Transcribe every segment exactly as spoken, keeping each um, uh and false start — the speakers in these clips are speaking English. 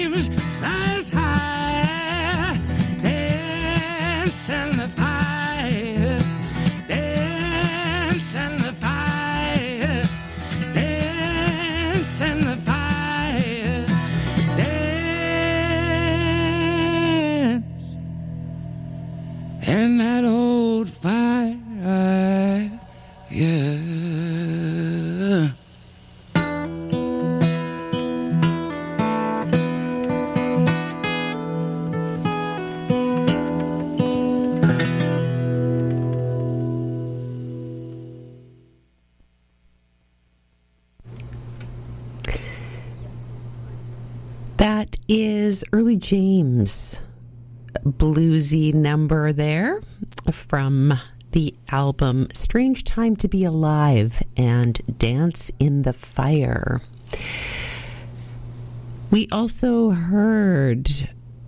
Rise high, dance in the fire, dance in the fire, dance in the fire, dance in that old fire, yeah. That is Early James, bluesy number there from the album Strange Time to Be Alive and Dance in the Fire. We also heard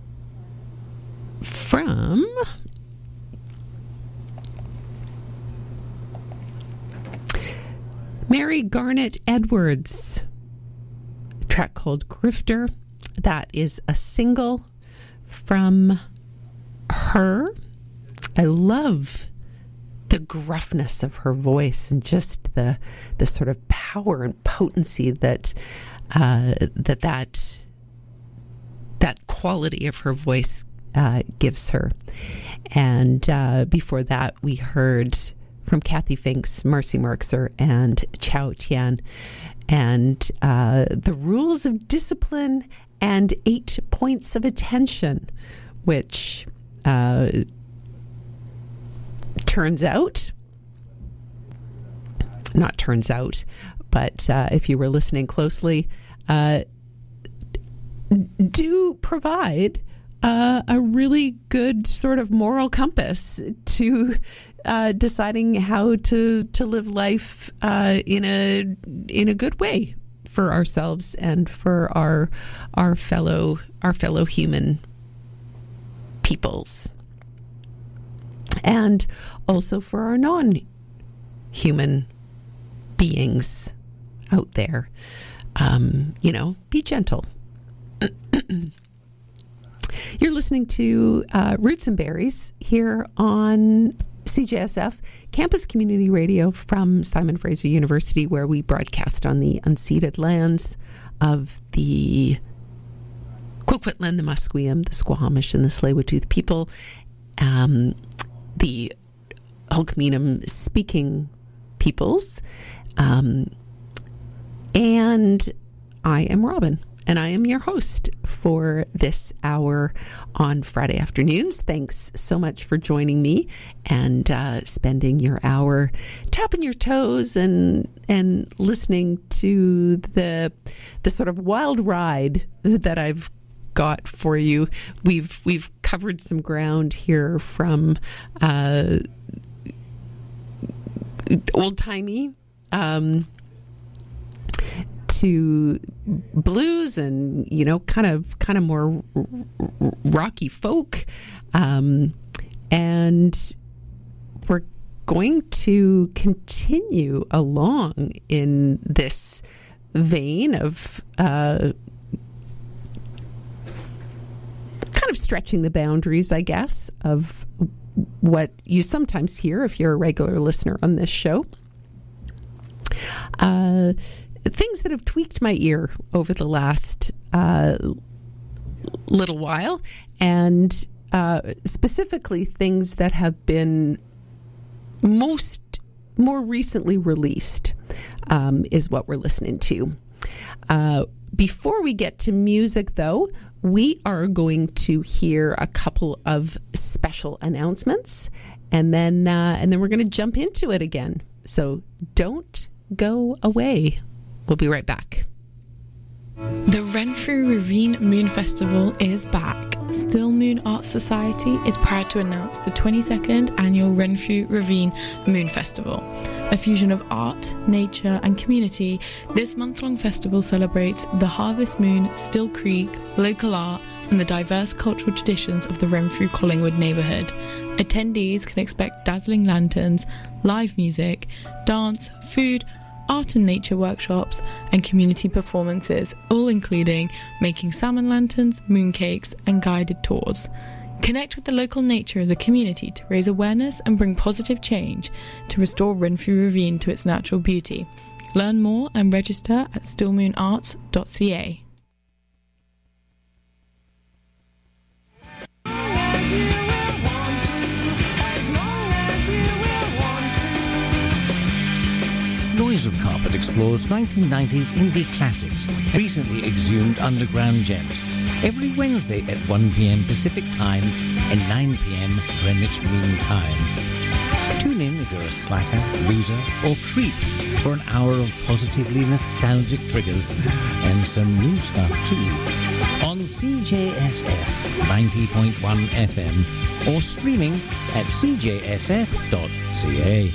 from Mary Garnett Edwards, a track called Grifter. That is a single from her. I love the gruffness of her voice and just the the sort of power and potency that uh, that that that quality of her voice uh, gives her. And uh, before that, we heard from Kathy Finks, Marcy Marxer, and Chow Tian, and uh, the rules of discipline and eight points of attention, which uh, turns out, not turns out, but uh, if you were listening closely, uh, do provide uh, a really good sort of moral compass to uh, deciding how to to live life uh, in a in a good way for ourselves and for our our fellow our fellow human peoples, and also for our non-human beings out there. Um, you know, be gentle. You're listening to uh, Roots and Berries here on C J S F, Campus Community Radio from Simon Fraser University, where we broadcast on the unceded lands of the Kwikwetlin, the Musqueam, the Squamish, and the Tsleil-Waututh people, um, the Hulkaminam speaking peoples. Um, and I am Robin, and I am your host for this hour on Friday afternoons. Thanks so much for joining me and uh, spending your hour tapping your toes and and listening to the the sort of wild ride that I've got for you. We've we've covered some ground here from uh, old timey um, to blues and, you know, kind of kind of more r- r- rocky folk, um, and we're going to continue along in this vein of uh, kind of stretching the boundaries, I guess, of what you sometimes hear if you're a regular listener on this show. Uh, things that have tweaked my ear over the last uh, little while, and uh, specifically things that have been most more recently released um, is what we're listening to. Uh, before we get to music, though, we are going to hear a couple of special announcements, and then uh, and then we're going to jump into it again. So don't go away. We'll be right back. The Renfrew Ravine Moon Festival is back. Still Moon Arts Society is proud to announce the twenty-second annual Renfrew Ravine Moon Festival. A fusion of art, nature and community, this month-long festival celebrates the harvest moon, Still Creek, local art and the diverse cultural traditions of the Renfrew-Collingwood neighbourhood. Attendees can expect dazzling lanterns, live music, dance, food, art and nature workshops, and community performances, all including making salmon lanterns, mooncakes, and guided tours. Connect with the local nature as a community to raise awareness and bring positive change to restore Renfrew Ravine to its natural beauty. Learn more and register at still moon arts dot c a. Noise of Carpet explores nineteen nineties indie classics, recently exhumed underground gems. Every Wednesday at one p.m. Pacific Time and nine p.m. Greenwich Mean Time. Tune in if you're a slacker, loser, or creep for an hour of positively nostalgic triggers and some new stuff too. On C J S F ninety point one F M or streaming at c j s f dot c a.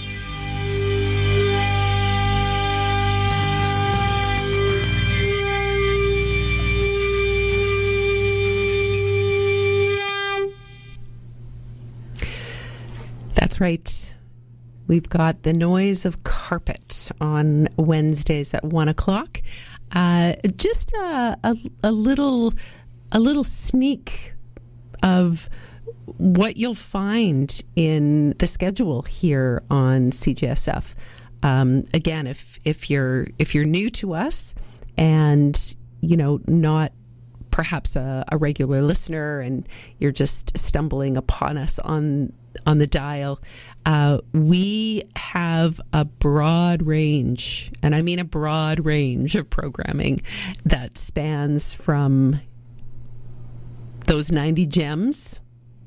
That's right. We've got the Noise of Carpet on Wednesdays at one o'clock. Uh, just a, a, a little, a little sneak of what you'll find in the schedule here on C J S F. Um, again, if if you're if you're new to us and you know not perhaps a, a regular listener and you're just stumbling upon us on on the dial, uh, we have a broad range, and I mean a broad range of programming that spans from those ninety gems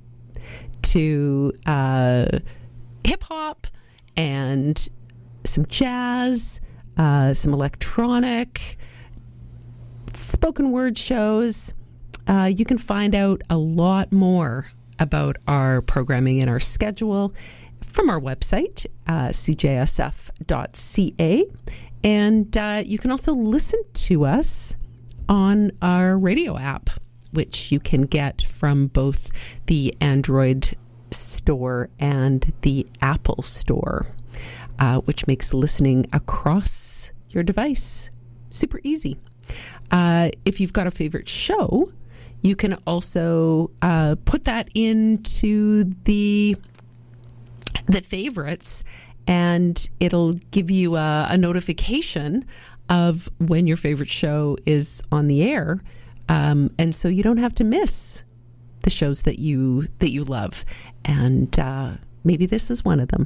to uh, hip-hop and some jazz, uh, some electronic, spoken word shows. Uh, you can find out a lot more about our programming and our schedule from our website, uh, c j s f dot c a. And uh, you can also listen to us on our radio app, which you can get from both the Android store and the Apple store, uh, which makes listening across your device super easy. Uh, if you've got a favorite show, you can also uh, put that into the the favorites, and it'll give you a, a notification of when your favorite show is on the air, um, and so you don't have to miss the shows that you that you love. And uh, maybe this is one of them.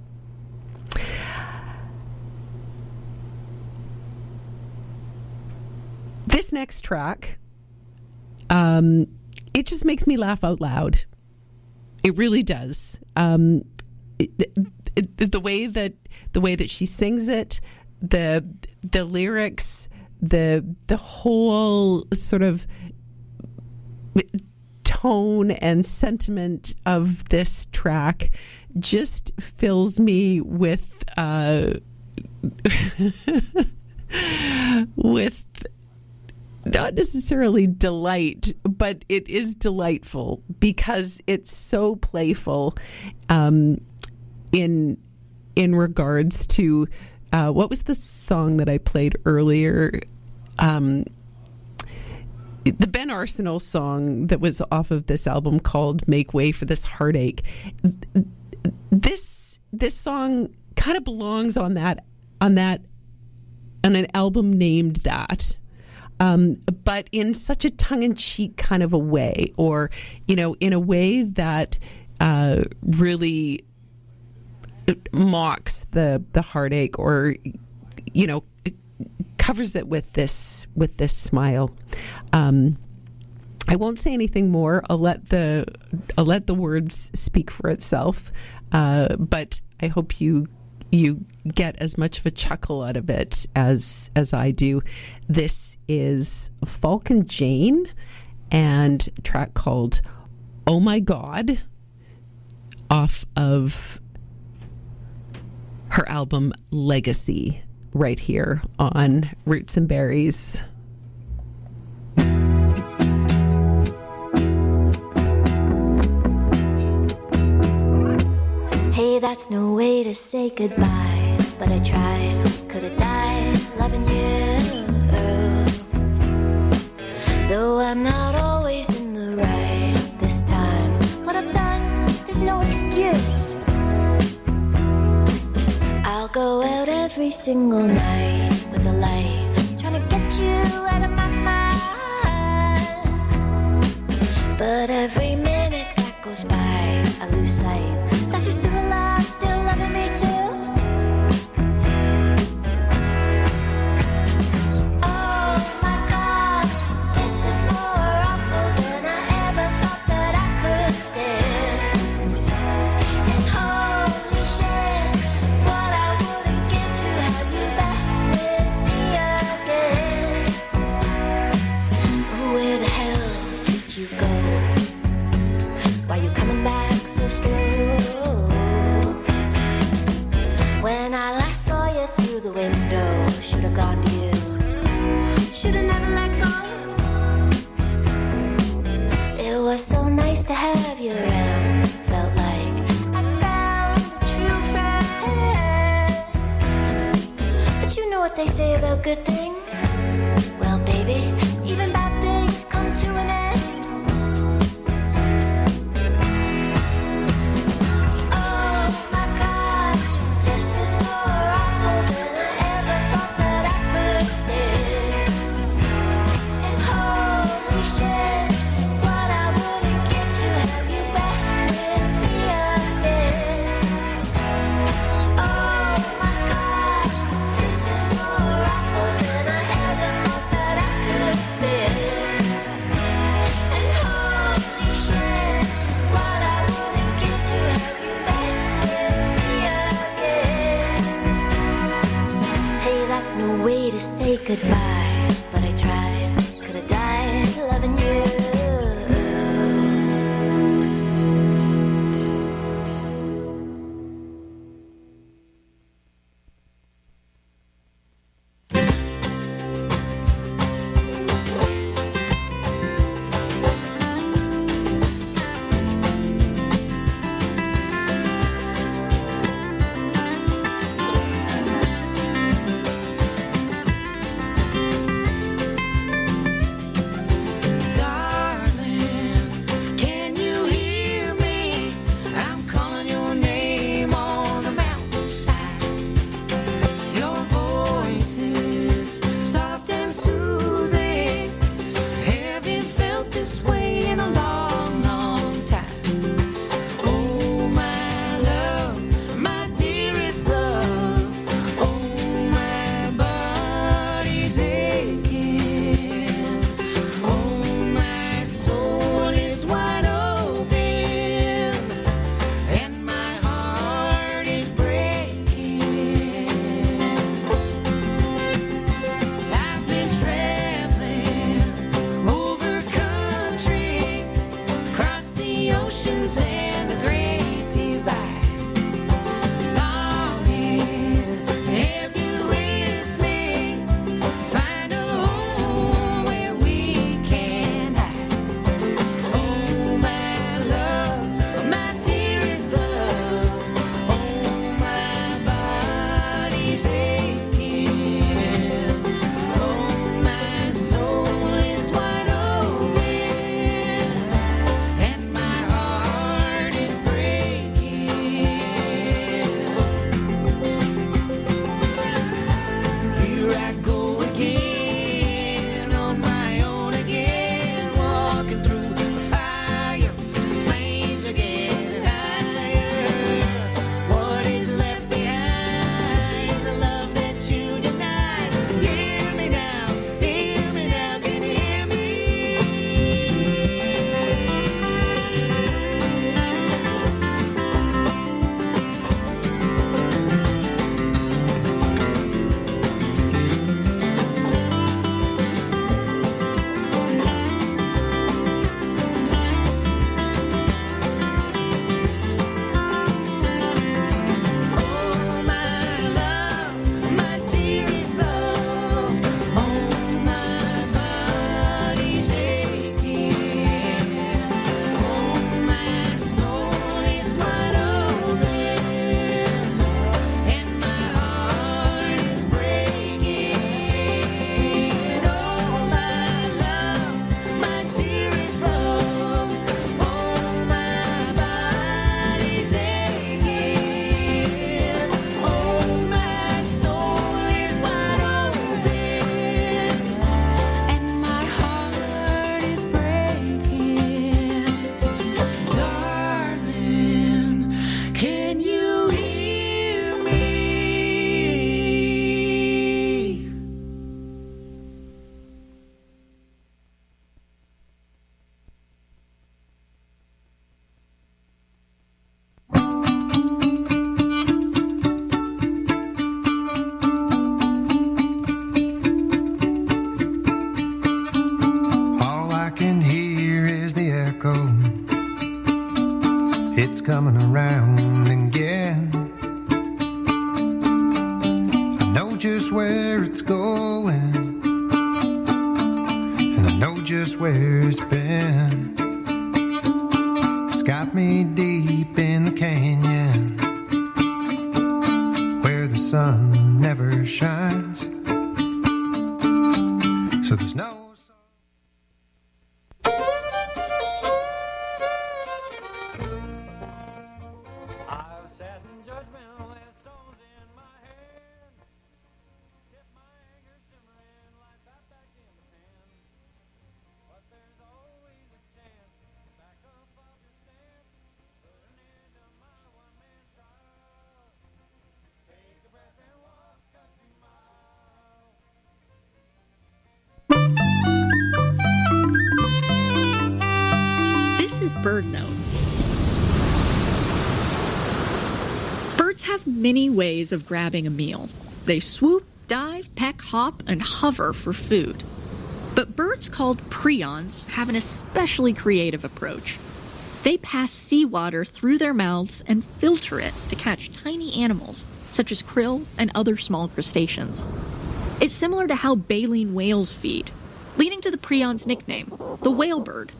This next track, um, it just makes me laugh out loud. It really does. Um, it, it, the way that the way that she sings it, the the lyrics, the the whole sort of tone and sentiment of this track just fills me with uh, with not necessarily delight, but it is delightful because it's so playful um, in in regards to uh, what was the song that I played earlier? Um, the Ben Arsenal song that was off of this album called "Make Way for This Heartache." This this song kind of belongs on that on that on an album named that. Um, but in such a tongue-in-cheek kind of a way, or, you know, in a way that uh, really mocks the the heartache, or, you know, covers it with this with this smile. Um, I won't say anything more. I'll let the I'll let the words speak for itself. Uh, but I hope you. you get as much of a chuckle out of it as as I do. This is Falk and Jane and a track called Oh My God off of her album Legacy, right here on Roots and Berries. Hey, that's no way to say goodbye. but I tried. Could have died loving you. Though I'm not always in the right this time. What I've done, there's no excuse. I'll go out every single night with a light, trying to get you out of my mind. But every minute that goes by, I lose sight that you're still alive, still loving me too. Oh my God, this is more awful than I ever thought that I could stand. And holy shit, what I wouldn't give to have you back with me again. Oh, where the hell did you go? Why you coming back so slow? When I last saw you through the window, should've gone to you, should've never let go. It was so nice to have you around, felt like I found a true friend. But you know what they say about good things? Well, baby, even bad things come to an end. Goodbye, but I tried. Could have died loving you. is the echo. It's coming around again. I know just where it's going, and I know just where it's been. It's got me deep in the canyon, where the sun never shines. So there's no Bird note. Birds have many ways of grabbing a meal. They swoop, dive, peck, hop, and hover for food. But birds called prions have an especially creative approach. They pass seawater through their mouths and filter it to catch tiny animals, such as krill and other small crustaceans. It's similar to how baleen whales feed, leading to the prion's nickname, the whale bird.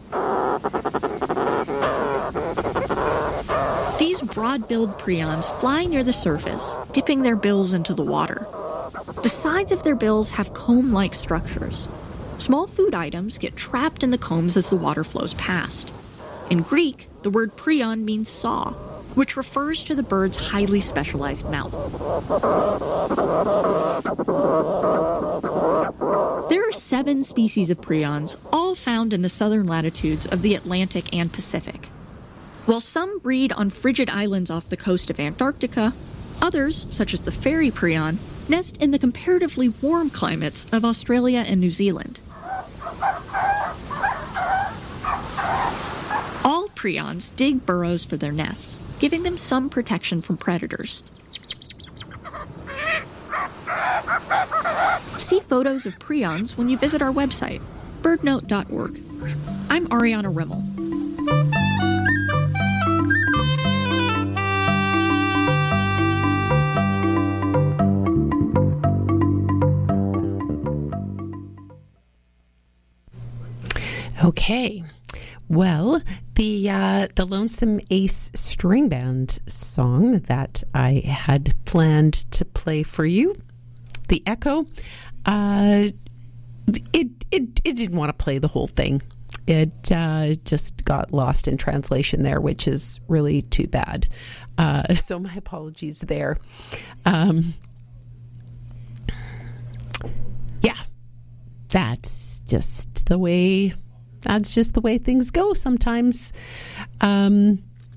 These broad-billed prions fly near the surface, dipping their bills into the water. The sides of their bills have comb-like structures. Small food items get trapped in the combs as the water flows past. In Greek, the word prion means saw, which refers to the bird's highly specialized mouth. There are seven species of prions, all found in the southern latitudes of the Atlantic and Pacific. While some breed on frigid islands off the coast of Antarctica, others, such as the fairy prion, nest in the comparatively warm climates of Australia and New Zealand. All prions dig burrows for their nests, giving them some protection from predators. See photos of prions when you visit our website, bird note dot org. I'm Ariana Rimmel. Okay. Well, the uh, the Lonesome Ace String Band song that I had planned to play for you, The Echo, uh, it, it, it didn't want to play the whole thing. It uh, just got lost in translation there, which is really too bad. Uh, so my apologies there. Um, yeah, that's just the way... That's just the way things go sometimes. Um,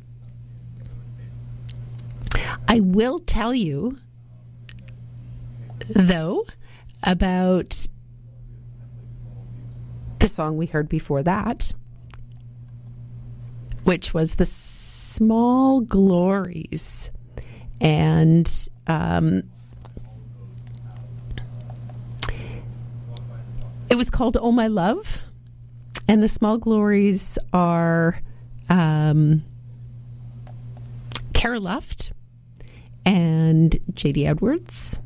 I will tell you, though, about the song we heard before that, which was The Small Glories. And um, it was called Oh My Love. And the Small Glories are um, Cara Luft and J D Edwards.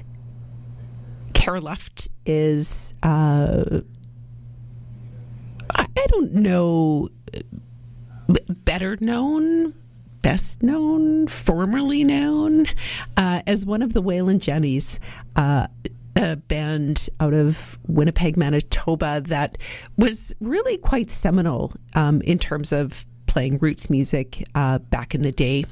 Cara Luft is, uh, I, I don't know, better known, best known, formerly known uh, as one of the Waylon Jennies. Uh, a band out of Winnipeg, Manitoba that was really quite seminal um, in terms of playing roots music uh, back in the day.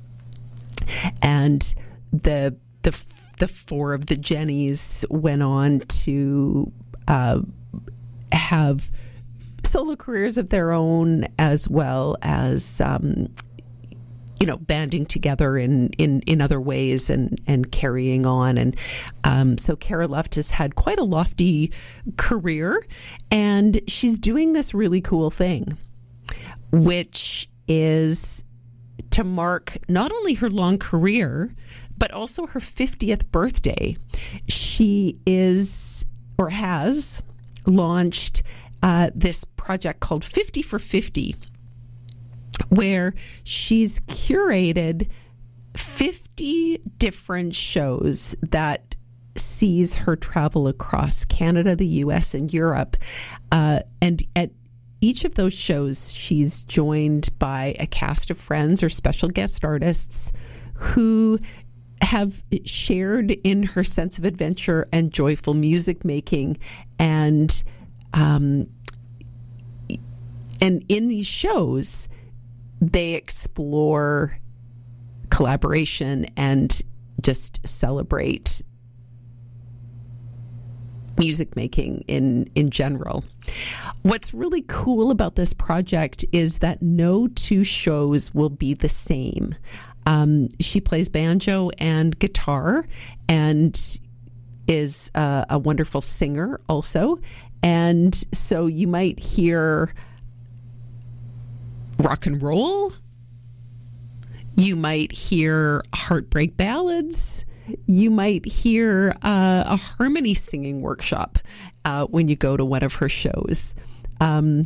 And the the the four of the Jennies went on to uh, have solo careers of their own, as well as um, you know, banding together in, in, in other ways and, and carrying on. And um, so Cara Luft has had quite a lofty career, and she's doing this really cool thing, which is to mark not only her long career, but also her fiftieth birthday. She is, or has, launched uh, this project called fifty for fifty, where she's curated fifty different shows that sees her travel across Canada, the U S, and Europe. Uh, and at each of those shows, she's joined by a cast of friends or special guest artists who have shared in her sense of adventure and joyful music making. And um, and in these shows, they explore collaboration and just celebrate music making in, in general. What's really cool about this project is that no two shows will be the same. Um, she plays banjo and guitar and is uh, a wonderful singer also. And so you might hear rock and roll. You might hear heartbreak ballads. You might hear uh, a harmony singing workshop uh, when you go to one of her shows. Um,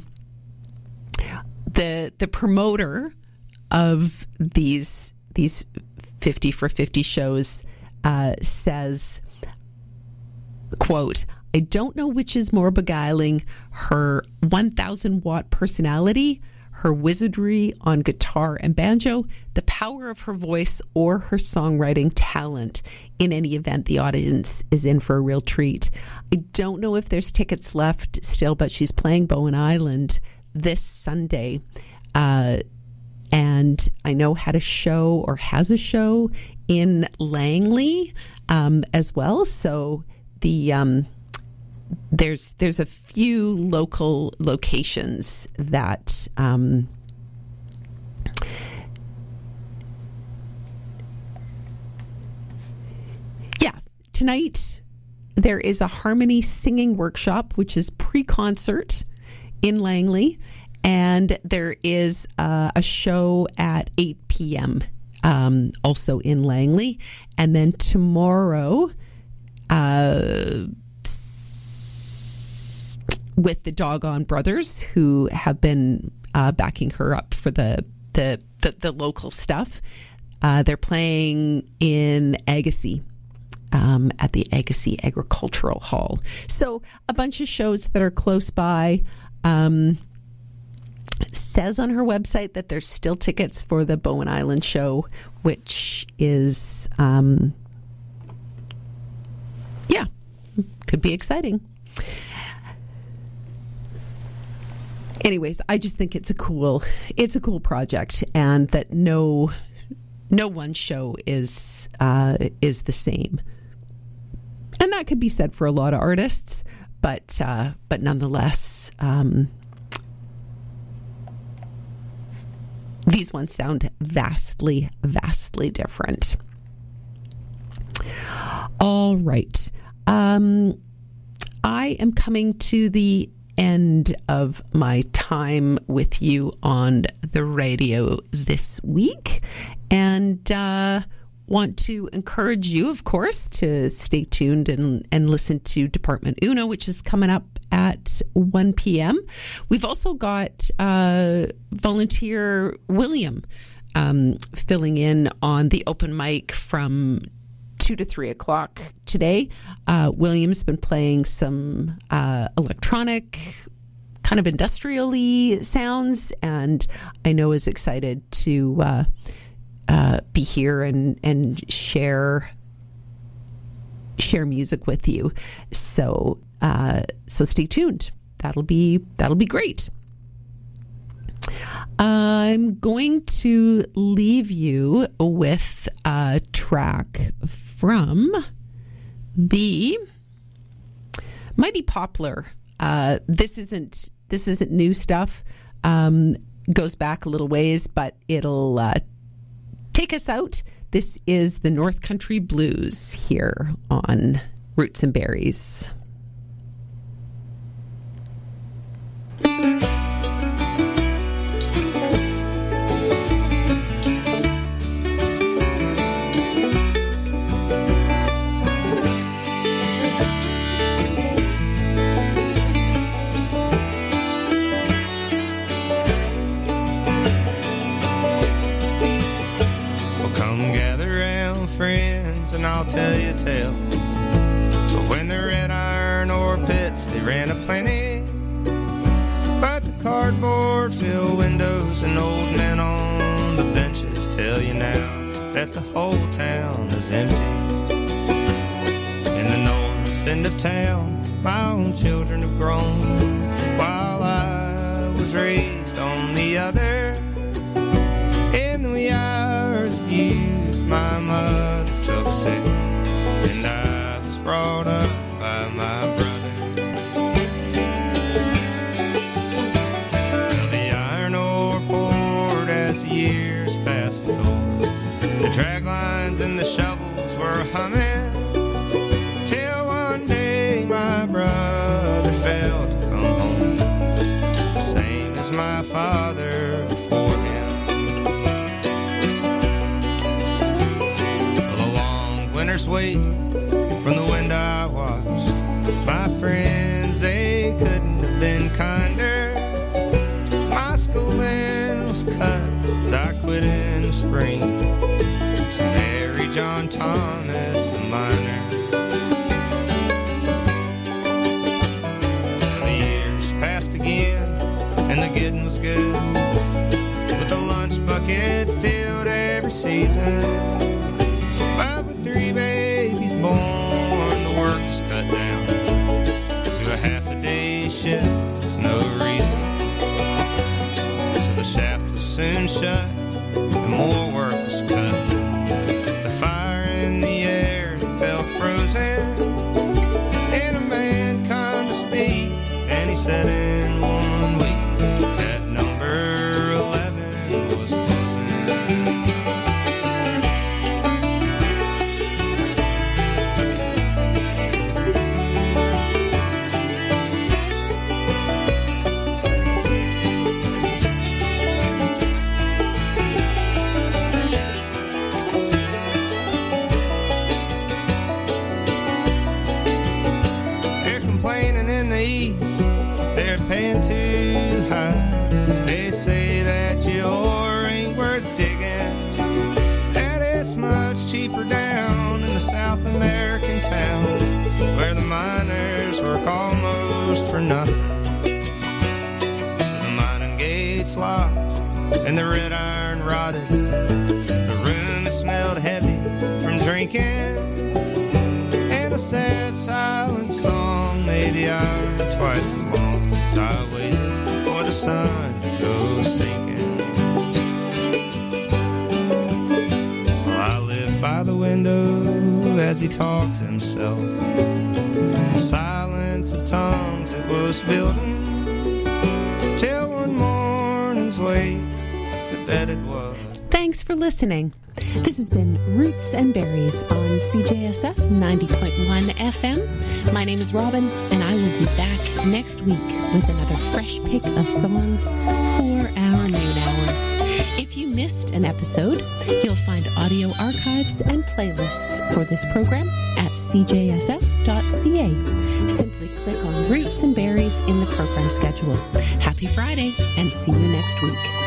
the the promoter of these these fifty for fifty shows uh, says, quote, "I don't know which is more beguiling, her one thousand watt personality, her wizardry on guitar and banjo, the power of her voice, or her songwriting talent. In any event, the audience is in for a real treat. I don't know if there's tickets left still, but she's playing Bowen Island this Sunday. Uh, and I know had a show or has a show in Langley um, as well. So the... Um, There's there's a few local locations that um, yeah. Tonight there is a harmony singing workshop, which is pre-concert in Langley, and there is uh, a show at eight p.m. Um, also in Langley, and then tomorrow. Uh, with the Doggone Brothers, who have been uh, backing her up for the the, the, the local stuff. Uh, they're playing in Agassiz, um, at the Agassiz Agricultural Hall. So a bunch of shows that are close by. Um, says on her website that there's still tickets for the Bowen Island show, which is, um, yeah, could be exciting. Anyways, I just think it's a cool, it's a cool project, and that no, no one show is uh, is the same, and that could be said for a lot of artists, but uh, but nonetheless, um, these ones sound vastly, vastly different. All right, um, I am coming to the end of my time with you on the radio this week, and uh, want to encourage you, of course, to stay tuned and, and listen to Department Uno, which is coming up at one p.m. We've also got uh, volunteer William um, filling in on the open mic from two to three o'clock today. Uh, William's been playing some uh, electronic, kind of industrial-y sounds, and I know is excited to uh, uh, be here and and share share music with you. So uh, so stay tuned. That'll be that'll be great. I'm going to leave you with a track from the Mighty Poplar. Uh, this isn't this isn't new stuff. Um, goes back a little ways, but it'll uh, take us out. This is the North Country Blues here on Roots and Berries. I'll tell you a tale. But when the red iron ore pits, they ran a plenty. But the cardboard filled windows and old men on the benches tell you now that the whole town is empty. In the north end of town, my own children have grown, while I was raised on the other. In the wee hours of youth, my mother took sick, and I was brought up by my brother. Well, the iron ore poured as the years passed the door. The drag lines and the shovels were humming, till one day my brother failed to come home, the same as my father before him. Well, a long winter's wait from the window I watched. My friends, they couldn't have been kinder. My schooling was cut as I quit in the spring to marry John Thomas, a miner. The years passed again, and the getting was good, with the lunch bucket filled every season. But with three babies born, the work was cut down to a half a day shift with no reason. So the shaft was soon shut, and more work was cut. The fire in the air felt frozen, and a man come to speak, and he said in one week that number eleven was closing. They're complaining in the east, they're paying too high. They say that your ore ain't worth digging, that it's much cheaper down in the South American towns, where the miners work almost for nothing. So the mining gates locked and the red iron rotted. The room it smelled heavy from drinking, and a sad silent song made the hour twice as long as I waited for the sun to go sinking. Well, I lived by the window as he talked to himself. The silence of tongues it was building, till one morning's wait, the bed it was. Thanks for listening. This has been Roots and Berries on C J S F ninety point one F M. My name is Robin, and I will be back next week with another fresh pick of songs for our noon hour. If you missed an episode, you'll find audio archives and playlists for this program at c j s f dot c a. Simply click on Roots and Berries in the program schedule. Happy Friday, and see you next week.